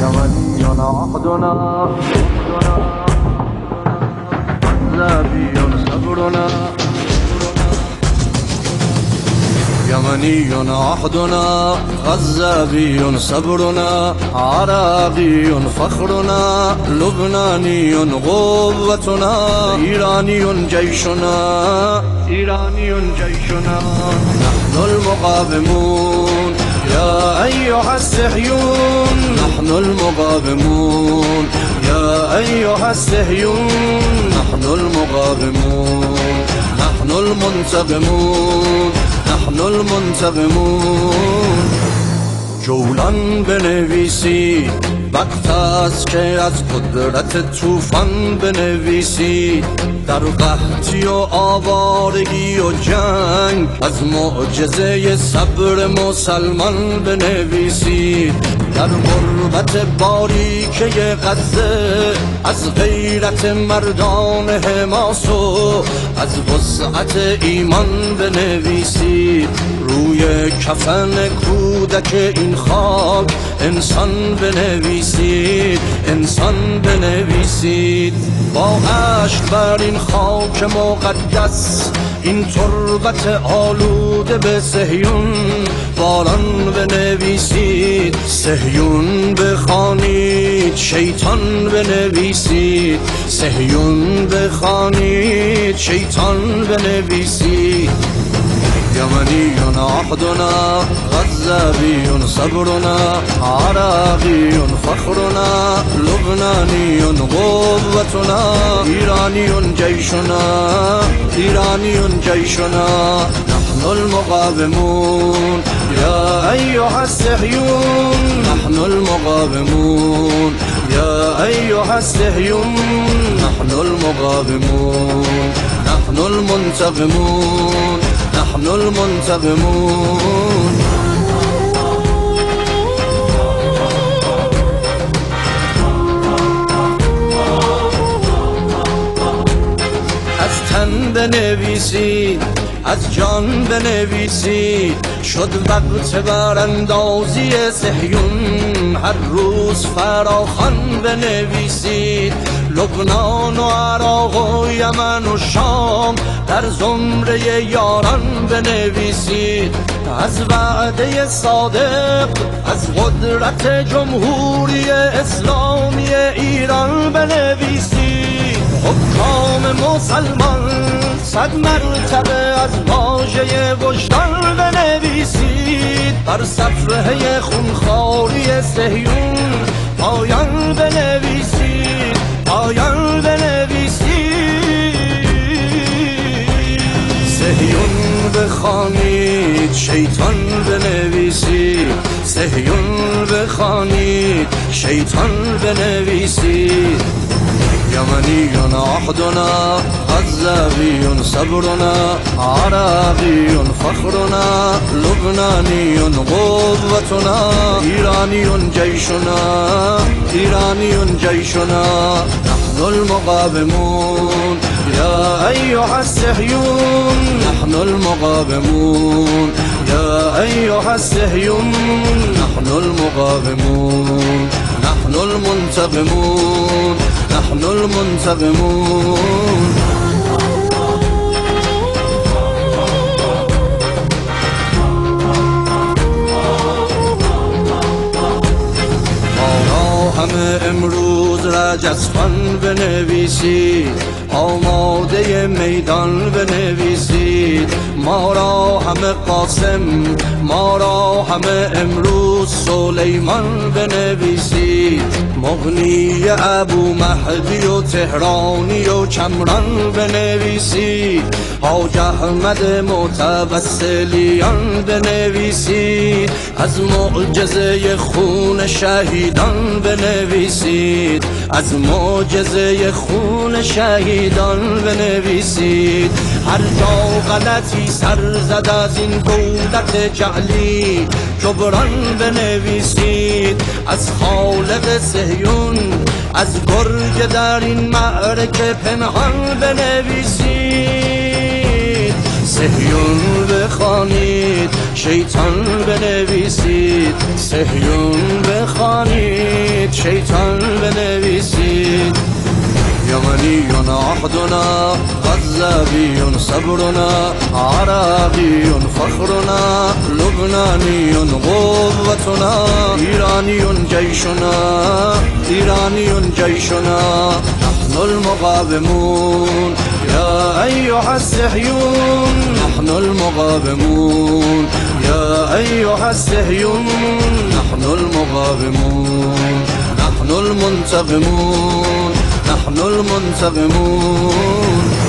يمني عهدنا عذابي صبرنا يمني عهدنا غزابي صبرنا عراقي فخرنا لبناني قوتنا إيراني جيشنا نحن المقاومون يا أيها الصهيون نحن المقاومون يا أيها الصهيون نحن المقاومون نحن المنتقمون نحن المنتقمون جولان بنویسید وقت است که از قدرت طوفان بنویسید در قحطی و آوارگی و جنگ از معجزه صبر مسلمان بنویسید در غربت باریکه غزه از غیرت مردان حماس و از وسعت ایمان بنویسید روی کفن کودک این خاک انسان بنویسید انسان بنویسید با اشک بر این خاک مقدس این تربت آلوده به صهیون باران بنویسید صهیون بخوانید شیطان بنویسید صهیون بخوانید شیطان بنویسید يمني عهدنا غزابي صبرنا عراقي فخرنا لبناني قوتنا إيراني جيشنا نحن المقاومون يا أيها الصهيون نحن المقاومون يا أيها الصهيون نحن المقاومون نحن المنتقمون نحن المنتقمون از تن بنویسید از جان بنویسید شد وقت براندازی صهیون هر روز فراخوان بنویسید لبنان و عراق و یمن و شام در زمره یاران بنویسید از وعده صادق از قدرت جمهوری اسلامی ایران بنویسید حکام مسلمان 100 مرتبه از واژه وجدان بنویسید بر صفحه خونخواری صهیون پایان بنویسید پایان بنویسید صهیون بخوانید شیطان بنویسید صهیون بخوانید شیطان بنویسید يمني عهدنا غزابي صبرنا عراقي فخرنا لبناني قوتنا إيراني جيشنا نحن المقاومون يا أيها الصهيون نحن المقاومون يا أيها الصهيون نحن المقاومون نحن المنتقمون نحن المنتقمون همه امروز رجزخوان بنویسید آماده میدان بنویسید ما را همه قاسم ما را همه امروز سلیمان بنویسید مغنی ابو مهدی و تهرانی و کمران بنویسید حاج احمد متوسلیان بنویسید از معجزه خون شهیدان بنویسید از معجزه خون شهیدان بنویسید هر جا غلطی سر زد از این دولت جعلی جبران بنویسید از خالق صهیون از گرگ در این معرکه پنهان بنویسید صهیون بخوانید شیطان بنویسید صهیون بخوانید شیطان بنویسید. یمنی عهدنا غزاوی صبرنا عراقی فخرنا لبنانی قوتنا ایرانی جیشنا ایرانی جیشنا نحن المقاومون يا أيها الصهيون نحن المقاومون يا أيها الصهيون نحن المقاومون نحن المنتقمون نحن المنتقمون